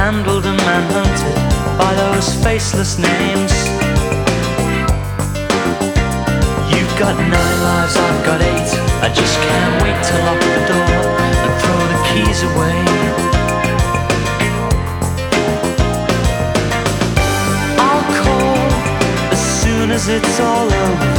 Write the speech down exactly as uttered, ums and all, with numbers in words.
manhandled and manhunted by those faceless names. You've got nine lives, I've got eight. I just can't wait to lock the door and throw the keys away. I'll call as soon as it's all over.